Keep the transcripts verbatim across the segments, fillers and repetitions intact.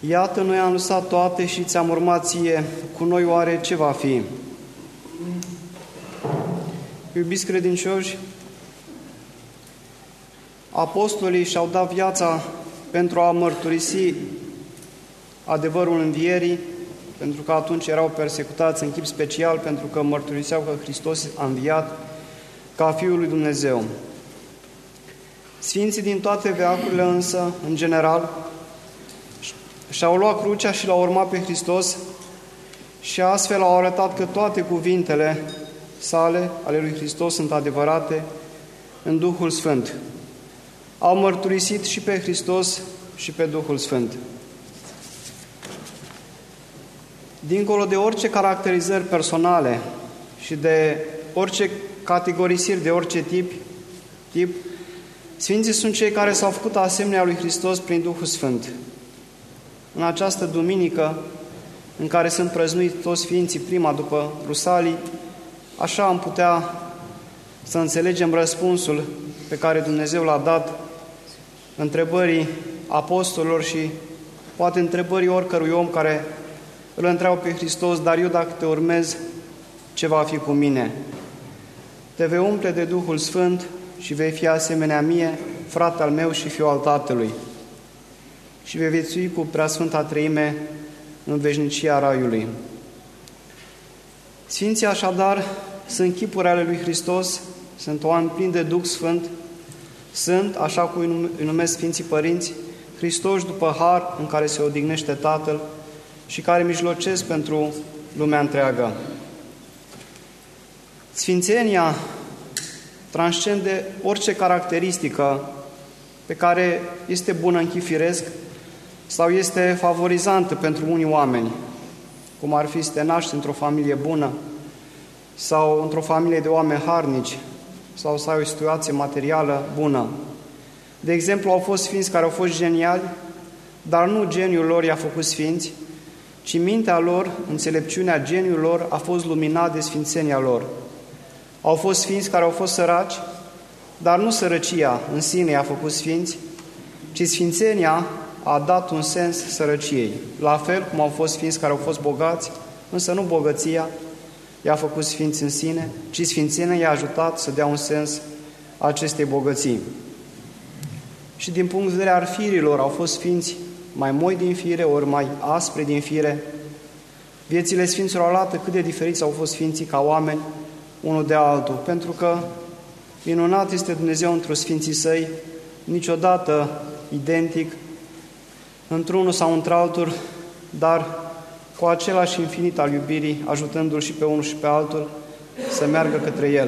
Iată, noi am lăsat toate și ți-am urmat ție, cu noi oare ce va fi? Iubiți credincioși, apostolii și-au dat viața pentru a mărturisi adevărul învierii, pentru că atunci erau persecutați în chip special, pentru că mărturiseau că Hristos a înviat ca Fiul lui Dumnezeu. Sfinții din toate veacurile însă, în general, și-au luat crucea și l-au urmat pe Hristos și astfel au arătat că toate cuvintele sale, ale lui Hristos, sunt adevărate în Duhul Sfânt. Au mărturisit și pe Hristos și pe Duhul Sfânt. Dincolo de orice caracterizări personale și de orice categorisiri de orice tip, tip, Sfinții sunt cei care s-au făcut asemenea lui Hristos prin Duhul Sfânt. În această duminică, în care sunt prăznuiți toți Sfinții, prima după Rusalii, așa am putea să înțelegem răspunsul pe care Dumnezeu l-a dat întrebării apostolilor și poate întrebării oricărui om care îl întreabă pe Hristos: dar eu dacă te urmez, ce va fi cu mine? Te vei umple de Duhul Sfânt și vei fi asemenea mie, frate al meu și fiul al Tatălui, și vei viețui cu Preasfânta Treime în veșnicia Raiului. Sfinții așadar sunt chipuri ale lui Hristos, sunt oameni plini de Duh Sfânt, sunt, așa cum îi numesc Sfinții Părinți, Hristoși după har în care se odihnește Tatăl și care mijlocesc pentru lumea întreagă. Sfințenia transcende orice caracteristică pe care este bună în chip firesc sau este favorizantă pentru unii oameni, cum ar fi să te naști într-o familie bună sau într-o familie de oameni harnici sau să ai o situație materială bună. De exemplu, au fost sfinți care au fost geniali, dar nu geniul lor i-a făcut sfinți, ci mintea lor, înțelepciunea geniul lor a fost luminat de sfințenia lor. Au fost sfinți care au fost săraci, dar nu sărăcia în sine i-a făcut sfinți, ci sfințenia a dat un sens sărăciei. La fel cum au fost sfinți care au fost bogați, însă nu bogăția i-a făcut sfinți în sine, ci sfințenia i-a ajutat să dea un sens acestei bogății. Și din punct de vedere al firilor, au fost sfinți mai moi din fire, ori mai aspre din fire. Viețile sfinților arată cât de diferiți au fost sfinții ca oameni, unul de altul, pentru că minunat este Dumnezeu într-o sfinții săi, niciodată identic, într-unul sau într-altul, dar cu același infinit al iubirii, ajutându-l și pe unul și pe altul să meargă către El.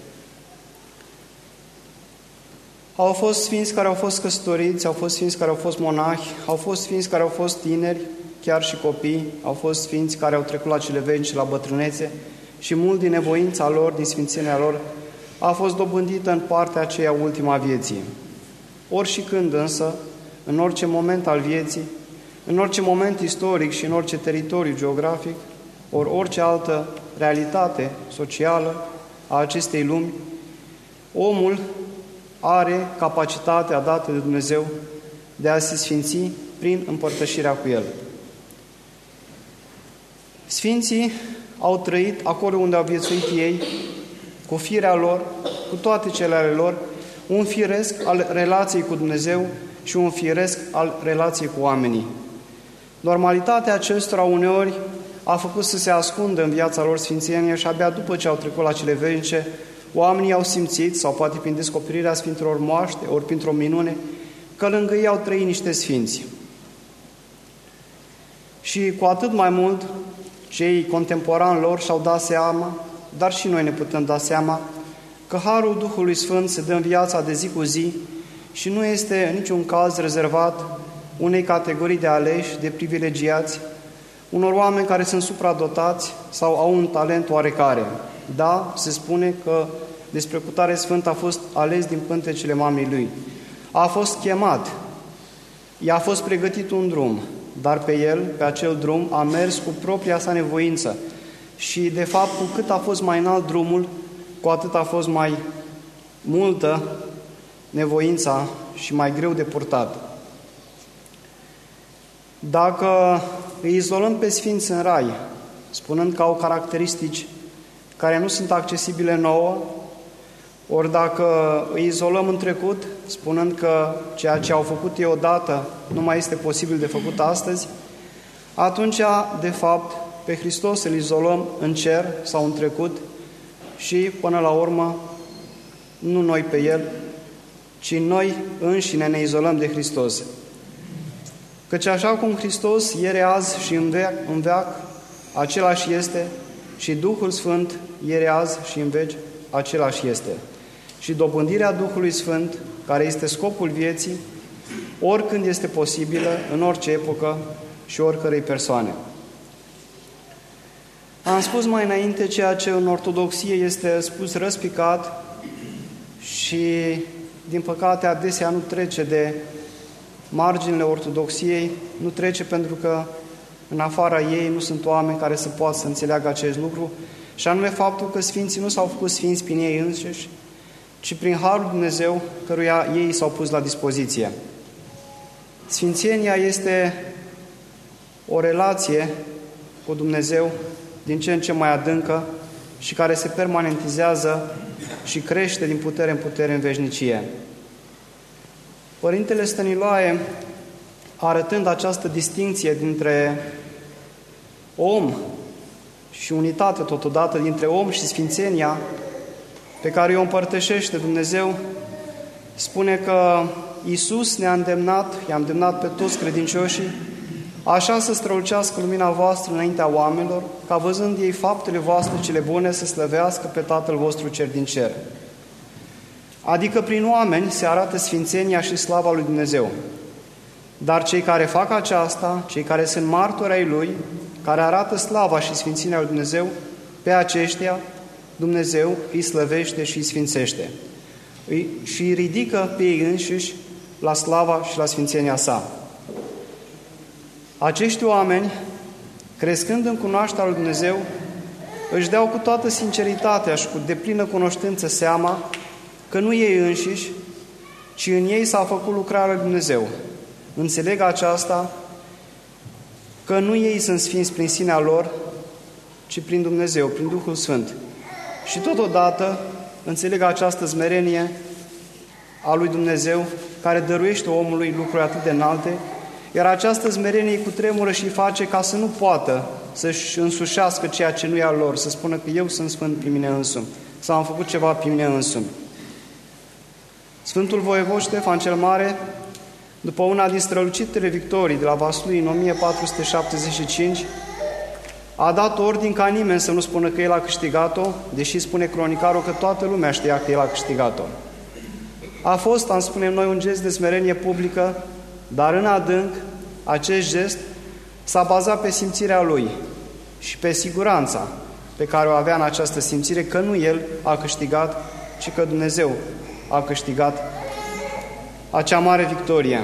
Au fost sfinți care au fost căsătoriți, au fost sfinți care au fost monahi, au fost sfinți care au fost tineri, chiar și copii, au fost sfinți care au trecut la cele vechi și la bătrânețe și mult din nevoința lor, din sfințenia lor, a fost dobândită în partea aceea ultima vieții. Ori și când însă, în orice moment al vieții, în orice moment istoric și în orice teritoriu geografic, ori orice altă realitate socială a acestei lumi, omul are capacitatea dată de Dumnezeu de a se sfinți prin împărtășirea cu El. Sfinții au trăit acolo unde au viețuit ei, cu firea lor, cu toate cele ale lor, un firesc al relației cu Dumnezeu și un firesc al relației cu oamenii. Normalitatea acestora uneori a făcut să se ascundă în viața lor sfințenie și abia după ce au trecut la cele veșnice, oamenii au simțit, sau poate prin descoperirea Sfintelor Moaște, ori printr-o minune, că lângă ei au trăit niște sfinți. Și cu atât mai mult, cei contemporani lor și-au dat seama, dar și noi ne putem da seama, că Harul Duhului Sfânt se dă în viața de zi cu zi și nu este în niciun caz rezervat unei categorii de aleși, de privilegiați, unor oameni care sunt supradotați sau au un talent oarecare. Da, se spune că despre cutare sfânt a fost ales din pântecele mamei lui. A fost chemat, i-a fost pregătit un drum, dar pe el, pe acel drum, a mers cu propria sa nevoință. Și, de fapt, cu cât a fost mai înalt drumul, cu atât a fost mai multă nevoința și mai greu de purtat. Dacă îi izolăm pe sfinți în rai, spunând că au caracteristici care nu sunt accesibile nouă, ori dacă îi izolăm în trecut, spunând că ceea ce au făcut ei odată nu mai este posibil de făcut astăzi, atunci, de fapt, pe Hristos îl izolăm în cer sau în trecut și, până la urmă, nu noi pe El, ci noi înșine ne izolăm de Hristos. Căci așa cum Hristos ieri, azi și în veac, în veac, același este, și Duhul Sfânt ieri, azi și în veci, același este. Și dobândirea Duhului Sfânt, care este scopul vieții, oricând este posibilă, în orice epocă și oricărei persoane. Am spus mai înainte ceea ce în ortodoxie este spus răspicat și, din păcate, adesea nu trece de marginile ortodoxiei, nu trece pentru că în afara ei nu sunt oameni care să poată să înțeleagă acest lucru, și anume faptul că Sfinții nu s-au făcut Sfinți prin ei înșiși, ci prin Harul Dumnezeu căruia ei s-au pus la dispoziție. Sfințenia este o relație cu Dumnezeu din ce în ce mai adâncă și care se permanentizează și crește din putere în putere în veșnicie. Părintele Stăniloae, arătând această distincție dintre om și unitate totodată dintre om și sfințenia pe care o împărtășește Dumnezeu, spune că Iisus ne-a îndemnat, i-a îndemnat pe toți credincioșii, așa să strălucească lumina voastră înaintea oamenilor, ca văzând ei faptele voastre cele bune să slăvească pe Tatăl vostru cer din cer. Adică prin oameni se arată sfințenia și slava lui Dumnezeu. Dar cei care fac aceasta, cei care sunt martori ai Lui, care arată slava și sfințenia lui Dumnezeu, pe aceștia Dumnezeu îi slăvește și îi sfințește. Îi, și îi ridică pe ei înșiși la slava și la sfințenia sa. Acești oameni, crescând în cunoașterea lui Dumnezeu, își dau cu toată sinceritatea și cu deplină cunoștință seama că nu ei înșiși, ci în ei s-a făcut lucrarea lui Dumnezeu. Înțeleg aceasta, că nu ei sunt sfinți prin sinea lor, ci prin Dumnezeu, prin Duhul Sfânt. Și totodată înțeleg această smerenie a lui Dumnezeu, care dăruiește omului lucruri atât de înalte, iar această smerenie îi cutremură și îi face ca să nu poată să-și însușească ceea ce nu e al lor, să spună că eu sunt sfânt prin mine însumi, sau am făcut ceva prin mine însumi. Sfântul Voievod Ștefan cel Mare, după una din strălucitele victorii de la Vaslui în o mie patru sute șaptezeci și cinci, a dat ordin ca nimeni să nu spună că el a câștigat-o, deși spune cronicarul că toată lumea știa că el a câștigat-o. A fost, am spune noi, un gest de smerenie publică, dar în adânc, acest gest s-a bazat pe simțirea lui și pe siguranța pe care o avea în această simțire, că nu el a câștigat, ci că Dumnezeu a câștigat acea mare victorie.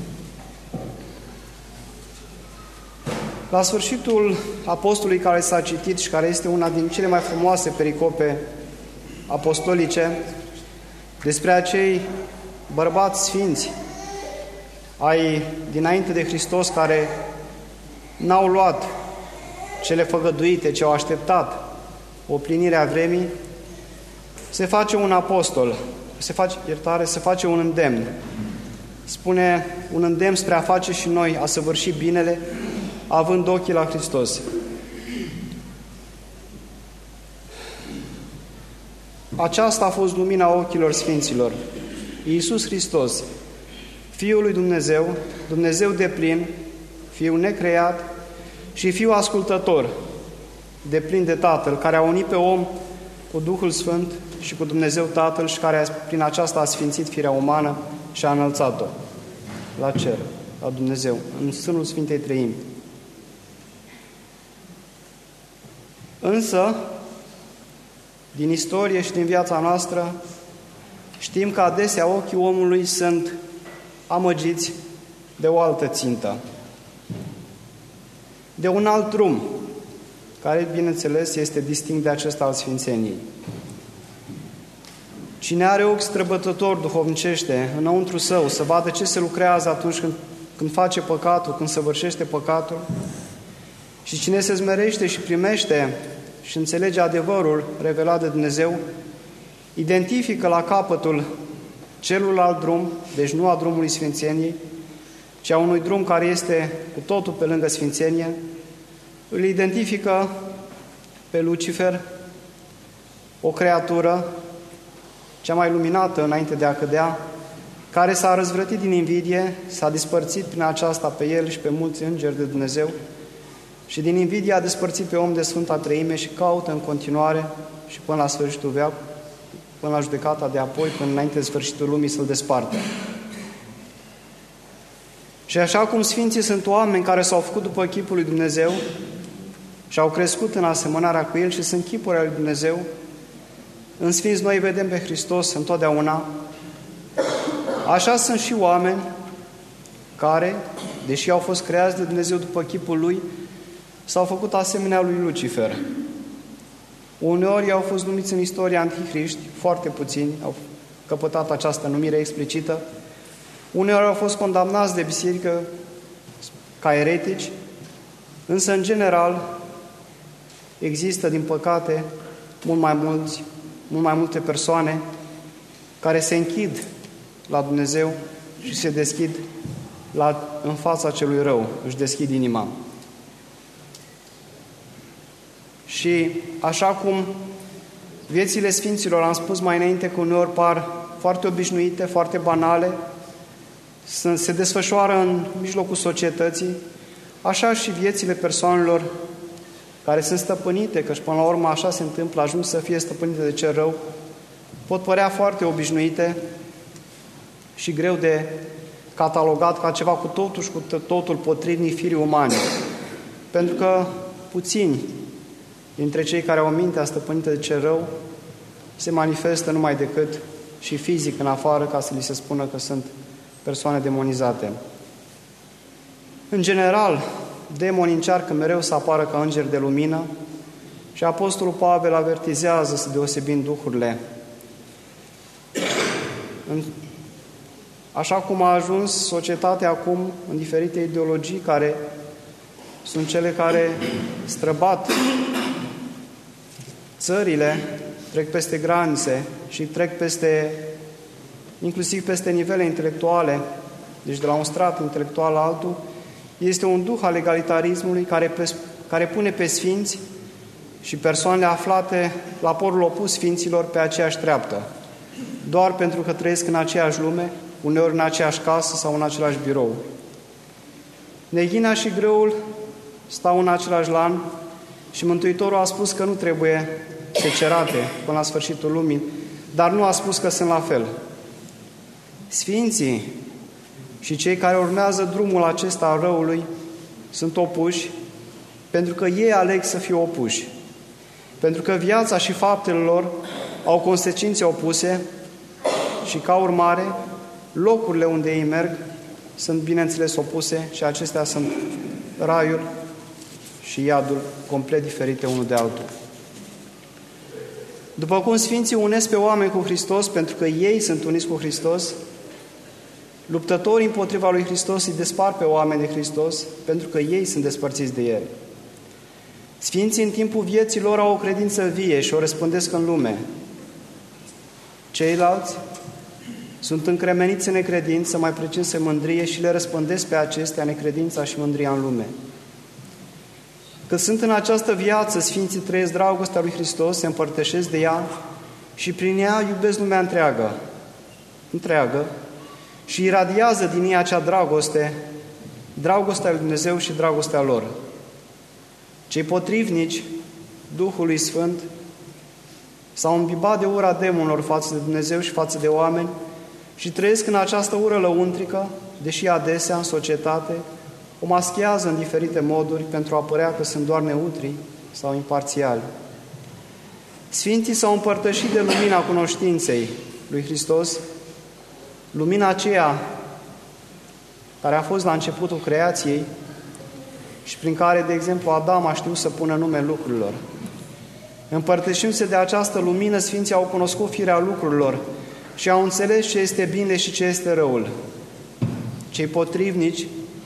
La sfârșitul apostolului care s-a citit și care este una din cele mai frumoase pericope apostolice, despre acei bărbați sfinți ai dinainte de Hristos care n-au luat cele făgăduite, ce au așteptat o plinire a vremii, se face un apostol, se face, iertare, se face un îndemn. Spune un îndemn spre a face și noi, a săvârși binele, având ochii la Hristos. Aceasta a fost lumina ochilor sfinților. Iisus Hristos, Fiul lui Dumnezeu, Dumnezeu deplin, Fiul necreat și Fiul ascultător, deplin de Tatăl, care a unit pe om cu Duhul Sfânt și cu Dumnezeu Tatăl și care prin aceasta a sfințit firea umană și a înălțat-o la cer, la Dumnezeu, în sânul Sfintei Treimi. Însă, din istorie și din viața noastră, știm că adesea ochii omului sunt amăgiți de o altă țintă, de un alt drum, care, bineînțeles, este distinct de acesta al sfințeniei. Cine are ochi străbătători duhovnicește înăuntru său, să vadă ce se lucrează atunci când, când face păcatul, când săvârșește păcatul. Și cine se smerește și primește și înțelege adevărul revelat de Dumnezeu, identifică la capătul celălalt drum, deci nu a drumului Sfințeniei, ci a unui drum care este cu totul pe lângă Sfințenie, îl identifică pe Lucifer, o creatură cea mai luminată înainte de a cădea, care s-a răzvrătit din invidie, s-a despărțit prin aceasta pe el și pe mulți îngeri de Dumnezeu și din invidie a despărțit pe om de Sfânta Treime și caută în continuare și până la sfârșitul veac, până la judecata de apoi, până înainte de sfârșitul lumii să-l desparte. Și așa cum Sfinții sunt oameni care s-au făcut după chipul lui Dumnezeu și au crescut în asemănarea cu El și sunt chipuri ale lui Dumnezeu, în Sfinți noi vedem pe Hristos întotdeauna. Așa sunt și oameni care, deși au fost creați de Dumnezeu după chipul Lui, s-au făcut asemenea lui Lucifer. Uneori au fost numiți în istoria antihriști, foarte puțini au căpătat această numire explicită. Uneori au fost condamnați de biserică ca eretici, însă, în general, există, din păcate, mult mai mulți, mult mai multe persoane care se închid la Dumnezeu și se deschid la, în fața celui rău, își deschid inima. Și așa cum viețile Sfinților, am spus mai înainte că uneori par foarte obișnuite, foarte banale, se desfășoară în mijlocul societății, așa și viețile persoanelor care sunt stăpânite, că și până la urmă așa se întâmplă, ajung să fie stăpânite de cel rău, pot părea foarte obișnuite și greu de catalogat ca ceva cu totul și cu totul potrivnic firii umane. Pentru că puțini dintre cei care au mintea stăpânită de cel rău se manifestă numai decât și fizic în afară, ca să li se spună că sunt persoane demonizate. În general, demonii încearcă mereu să apară ca îngeri de lumină și Apostolul Pavel avertizează să deosebind duhurile. Așa cum a ajuns societatea acum în diferite ideologii care sunt cele care străbat țările, trec peste granițe și trec peste, inclusiv peste nivele intelectuale, deci de la un strat intelectual la altul, este un duh al egalitarismului care, pe, care pune pe sfinți și persoanele aflate la polul opus sfinților pe aceeași treaptă, doar pentru că trăiesc în aceeași lume, uneori în aceeași casă sau în același birou. Neghina și greul stau în același lan și Mântuitorul a spus că nu trebuie secerate până la sfârșitul lumii, dar nu a spus că sunt la fel. Sfinții și cei care urmează drumul acesta al răului sunt opuși pentru că ei aleg să fie opuși. Pentru că viața și faptele lor au consecințe opuse și, ca urmare, locurile unde ei merg sunt, bineînțeles, opuse și acestea sunt raiul și iadul complet diferite unul de altul. După cum Sfinții unesc pe oameni cu Hristos pentru că ei sunt uniți cu Hristos, luptătorii împotriva lui Hristos îi despart pe oameni de Hristos pentru că ei sunt despărțiți de El. Sfinții în timpul vieții lor au o credință vie și o răspândesc în lume. Ceilalți sunt încremeniți în necredință, mai precis în mândrie, și le răspândesc pe acestea necredința și mândria în lume. Că sunt în această viață, Sfinții trăiesc dragostea lui Hristos, se împărtășesc de ea și prin ea iubesc lumea întreagă, întreagă și iradiază din ea acea dragoste, dragostea lui Dumnezeu și dragostea lor. Cei potrivnici Duhului Sfânt s-au îmbibat de ura demonilor față de Dumnezeu și față de oameni și trăiesc în această ură lăuntrică, deși adesea în societate o maschează în diferite moduri pentru a părea că sunt doar neutri sau imparțiali. Sfinții s-au împărtășit de lumina cunoștinței lui Hristos, lumina aceea care a fost la începutul creației și prin care, de exemplu, Adam a știut să pună nume lucrurilor. Împărtășindu-se de această lumină, Sfinții au cunoscut firea lucrurilor și au înțeles ce este bine și ce este răul. Cei potrivnici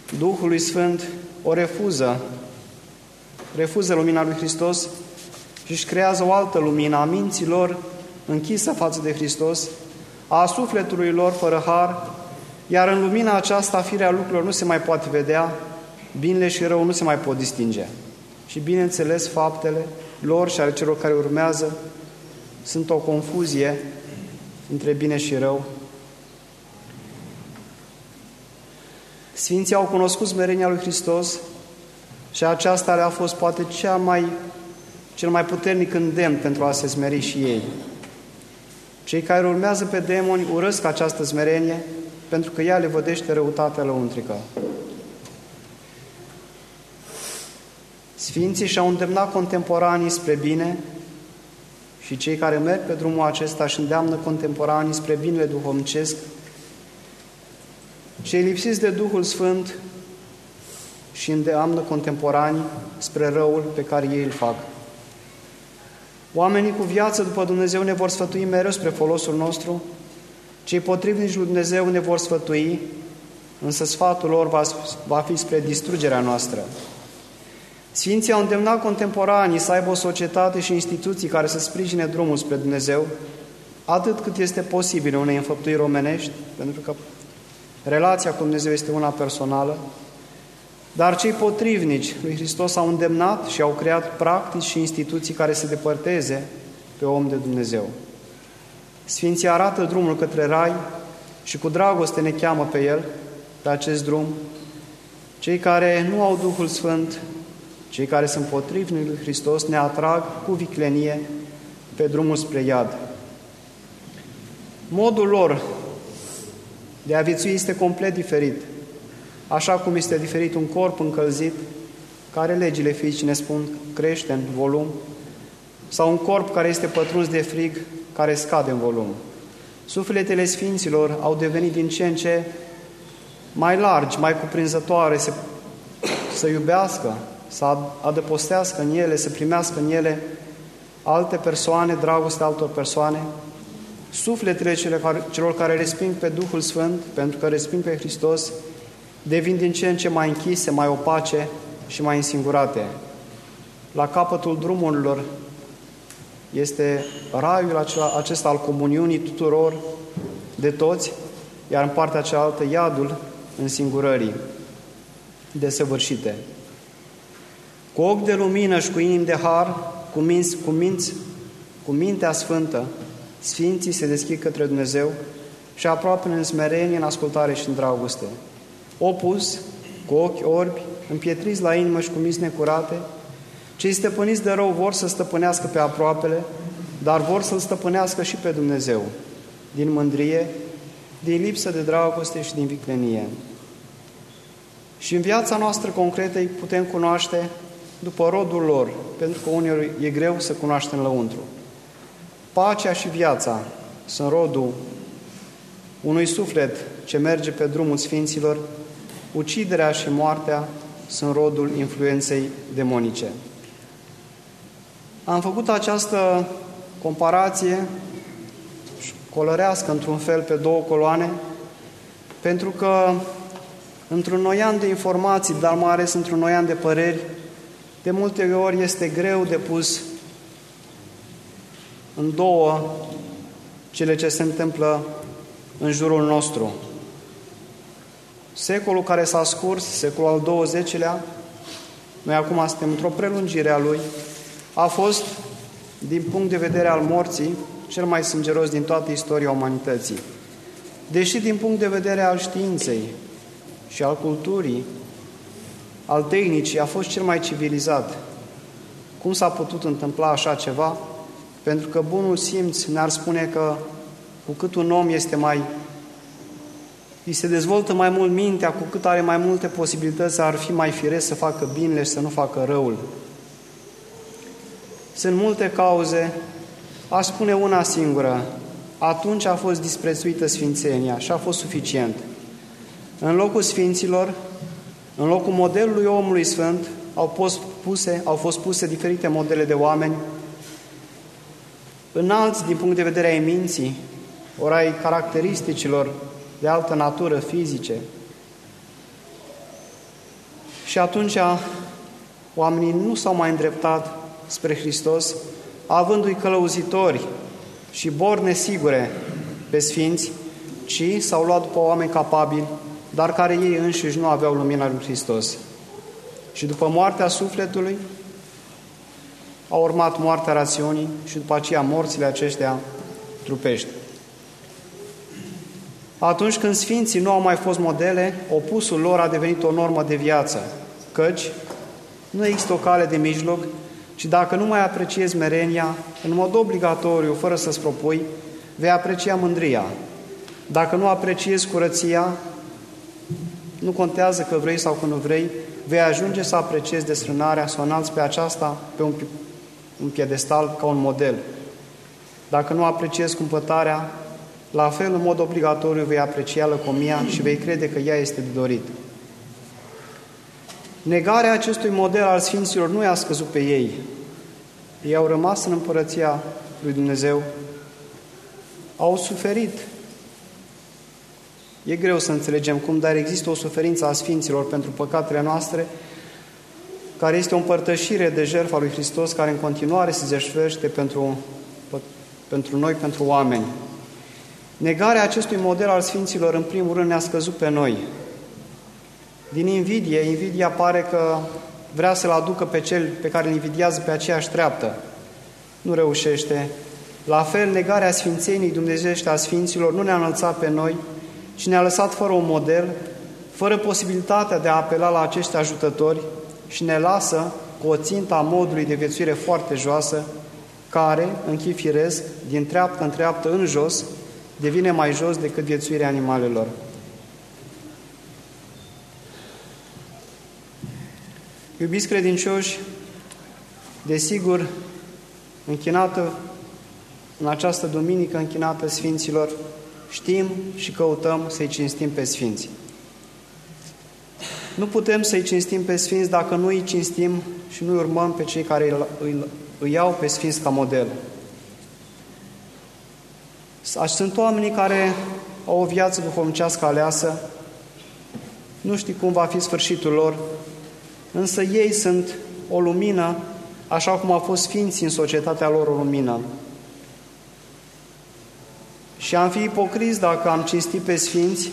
Duhului Sfânt o refuză, refuză lumina lui Hristos și își creează o altă lumină a minților închisă față de Hristos, a sufletului lor fără har, iar în lumina aceasta firea lucrurilor nu se mai poate vedea, binele și rău nu se mai pot distinge. Și bineînțeles, faptele lor și ale celor care urmează sunt o confuzie între bine și rău. Sfinții au cunoscut smerenia lui Hristos și aceasta le-a fost poate cea mai, cel mai puternic îndemn pentru a se smeri și ei. Cei care urmează pe demoni urăsc această smerenie pentru că ea le vădește răutatea lăuntrică. Sfinții și-au îndemnat contemporanii spre bine și cei care merg pe drumul acesta și îndeamnă contemporanii spre binele duhovnicesc. Cei lipsiți de Duhul Sfânt și îndeamnă contemporanii spre răul pe care ei îl fac. Oamenii cu viață după Dumnezeu ne vor sfătui mereu spre folosul nostru, cei potrivnici lui Dumnezeu ne vor sfătui, însă sfatul lor va, va fi spre distrugerea noastră. Sfinții au îndemnat contemporanii să aibă o societate și instituții care să sprijine drumul spre Dumnezeu, atât cât este posibil unei înfăptui omenești, pentru că relația cu Dumnezeu este una personală, dar cei potrivnici lui Hristos au îndemnat și au creat practici și instituții care să depărteze pe om de Dumnezeu. Sfinții arată drumul către rai și cu dragoste ne cheamă pe el, pe acest drum. Cei care nu au Duhul Sfânt, cei care sunt potrivnici lui Hristos, ne atrag cu viclenie pe drumul spre iad. Modul lor de a viețui este complet diferit, așa cum este diferit un corp încălzit, care legile fizice ne spun crește în volum, sau un corp care este pătruns de frig, care scade în volum. Sufletele Sfinților au devenit din ce în ce mai largi, mai cuprinzătoare, să, să iubească, să adăpostească în ele, să primească în ele alte persoane, dragostea altor persoane. Sufletele celor care resping pe Duhul Sfânt, pentru că resping pe Hristos, devin din ce în ce mai închise, mai opace și mai însingurate. La capătul drumurilor este raiul acela, acesta al comuniunii tuturor, de toți, iar în partea cealaltă iadul însingurării desăvârșite. Cu ochi de lumină și cu inimi de har, cu minți, cu minți, cu mintea sfântă, Sfinții se deschid către Dumnezeu și aproape în smerenie, în ascultare și în dragoste. Opus, cu ochi orbi, împietriți la inimă și cu minți necurate, cei stăpâniți de rău vor să stăpânească pe aproapele, dar vor să-L stăpânească și pe Dumnezeu, din mândrie, din lipsă de dragoste și din viclenie. Și în viața noastră concretă îi putem cunoaște după rodul lor, pentru că uneori e greu să cunoaștem lăuntru. Pacea și viața sunt rodul unui suflet ce merge pe drumul Sfinților, uciderea și moartea sunt rodul influenței demonice. Am făcut această comparație colărească într-un fel pe două coloane, pentru că într-un noian de informații, dar mai ales într-un noian de păreri, de multe ori este greu de pus în două cele ce se întâmplă în jurul nostru. Secolul care s-a scurs, secolul al douăzecilea, noi acum suntem într-o prelungire a lui, a fost, din punct de vedere al morții, cel mai sângeros din toată istoria umanității. Deși din punct de vedere al științei și al culturii, al tehnicii, a fost cel mai civilizat. Cum s-a putut întâmpla așa ceva? Pentru că bunul simț ne-ar spune că cu cât un om este mai, îi se dezvoltă mai mult mintea, cu cât are mai multe posibilități, ar fi mai firesc să facă binele și să nu facă răul. Sunt multe cauze, aș spune una singură, atunci a fost disprețuită sfințenia și a fost suficient. În locul sfinților, în locul modelului omului sfânt, au fost puse, au fost puse diferite modele de oameni, înalți din punct de vedere ai minții, ori ai caracteristicilor de altă natură fizice. Și atunci oamenii nu s-au mai îndreptat spre Hristos, avându-i călăuzitori și borne sigure pe sfinți, ci s-au luat după oameni capabili, dar care ei înșiși nu aveau lumina lui Hristos. Și după moartea sufletului, a urmat moartea rațiunii și după aceea morțile aceștia trupești. Atunci când sfinții nu au mai fost modele, opusul lor a devenit o normă de viață, căci nu există o cale de mijloc, ci dacă nu mai apreciezi merenia, în mod obligatoriu, fără să-ți propui, vei aprecia mândria. Dacă nu apreciezi curăția, nu contează că vrei sau că nu vrei, vei ajunge să apreciezi desfrânarea, să o înalți pe aceasta pe un, un piedestal ca un model. Dacă nu apreciezi cumpătarea, la fel, în mod obligatoriu, vei aprecia lăcomia și vei crede că ea este de dorit. Negarea acestui model al Sfinților nu i-a scăzut pe ei. Ei au rămas în împărăția lui Dumnezeu, au suferit. E greu să înțelegem cum, dar există o suferință a Sfinților pentru păcatele noastre, care este o împărtășire de jertfa lui Hristos, care în continuare se jertfește pentru, pentru noi, pentru oameni. Negarea acestui model al Sfinților, în primul rând, ne-a scăzut pe noi. Din invidie, invidia pare că vrea să-l aducă pe cel pe care îl invidiază pe aceeași treaptă. Nu reușește. La fel, negarea sfințenii dumnezeiești a Sfinților nu ne-a înălțat pe noi, ci ne-a lăsat fără un model, fără posibilitatea de a apela la acești ajutători și ne lasă cu o țintă a modului de viețuire foarte joasă, care, în chip firesc, din treaptă în treaptă în jos, devine mai jos decât viețuirea animalelor. Iubiți credincioși, desigur, închinată în această duminică închinată Sfinților, știm și căutăm să-i cinstim pe Sfinți. Nu putem să-i cinstim pe Sfinți dacă nu îi cinstim și nu urmăm pe cei care îi, îi, îi iau pe Sfinți ca model. Sunt oamenii care au o viață duhovnicească aleasă, nu știi cum va fi sfârșitul lor, însă ei sunt o lumină, așa cum au fost Sfinții în societatea lor o lumină. Și am fi ipocriți dacă am cinstit pe Sfinți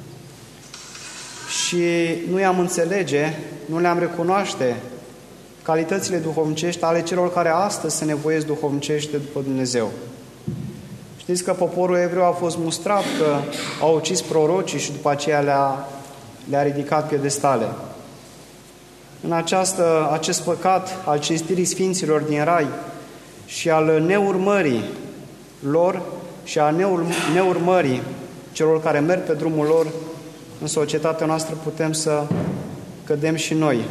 și nu i-am înțelege, nu le-am recunoaște calitățile duhovnicești ale celor care astăzi se nevoiesc duhovnicește după Dumnezeu. Știți că poporul evreu a fost mustrat că au ucis prorocii și după aceea le-a, le-a ridicat piedestale. În această, acest păcat al cinstirii Sfinților din Rai și al neurmării lor și a neurmării celor care merg pe drumul lor, în societatea noastră putem să cădem și noi.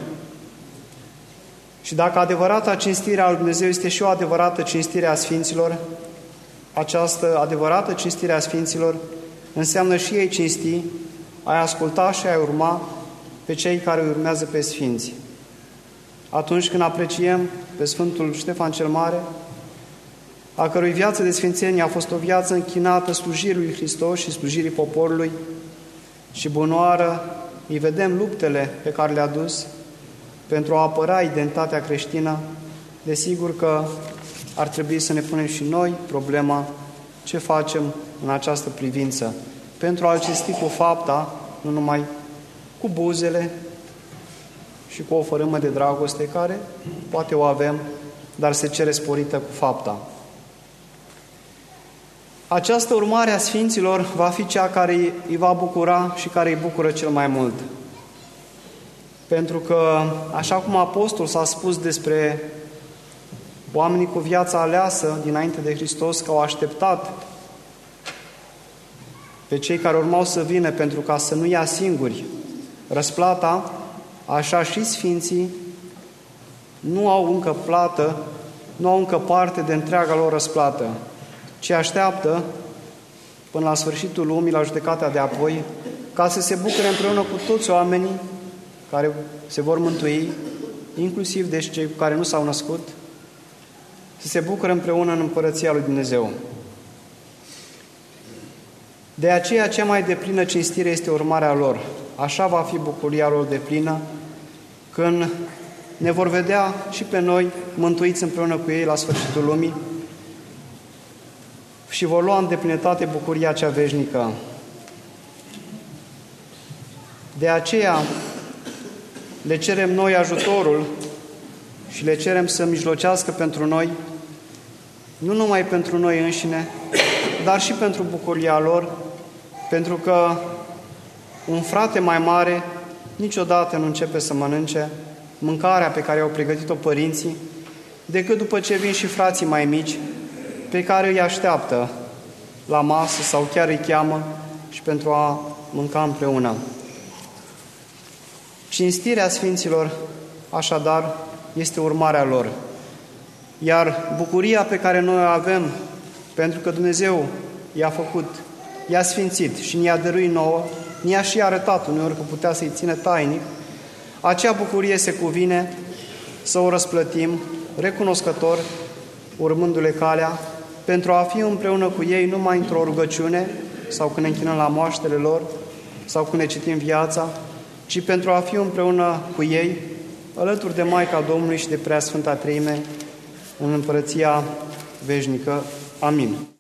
Și dacă adevărata cinstire a lui Dumnezeu este și o adevărată cinstire a Sfinților, această adevărată cinstire a Sfinților înseamnă și ei cinsti, ai asculta și ai urma pe cei care urmează pe Sfinți. Atunci când apreciem pe Sfântul Ștefan cel Mare, a cărui viață de sfințenie a fost o viață închinată slujirii lui Hristos și slujirii poporului și bunoară, îi vedem luptele pe care le-a dus pentru a apăra identitatea creștină, desigur că ar trebui să ne punem și noi problema ce facem în această privință, pentru a-L cinsti cu fapta, nu numai cu buzele și cu o fărâmă de dragoste care poate o avem, dar se cere sporită cu fapta. Această urmare a Sfinților va fi cea care îi va bucura și care îi bucură cel mai mult. Pentru că, așa cum Apostol s-a spus despre oamenii cu viața aleasă dinainte de Hristos, că au așteptat pe cei care urmau să vină pentru ca să nu ia singuri răsplata, așa și Sfinții nu au încă plată, nu au încă parte de întreaga lor răsplată, ci așteaptă până la sfârșitul lumii, la judecata de apoi, ca să se bucure împreună cu toți oamenii care se vor mântui, inclusiv deci cei care nu s-au născut, să se bucure împreună în împărăția lui Dumnezeu. De aceea, cea mai deplină cinstire este urmarea lor. Așa va fi bucuria lor deplină, când ne vor vedea și pe noi mântuiți împreună cu ei la sfârșitul lumii și vor lua în deplinătate bucuria cea veșnică. De aceea le cerem noi ajutorul și le cerem să mijlocească pentru noi, nu numai pentru noi înșine, dar și pentru bucuria lor, pentru că un frate mai mare niciodată nu începe să mănânce mâncarea pe care au pregătit-o părinții, decât după ce vin și frații mai mici, pe care îi așteaptă la masă sau chiar îi cheamă și pentru a mânca împreună. Cinstirea Sfinților, așadar, este urmarea lor. Iar bucuria pe care noi o avem, pentru că Dumnezeu i-a făcut, i-a sfințit și ne-a dăruit nouă, ne-a și arătat uneori că putea să-i țină tainic, acea bucurie se cuvine să o răsplătim recunoscător, urmându-le calea, pentru a fi împreună cu ei numai într-o rugăciune sau când ne închinăm la moaștele lor sau când ne citim viața, ci pentru a fi împreună cu ei, alături de Maica Domnului și de Preasfânta Treime, în Împărăția Veșnică. Amin.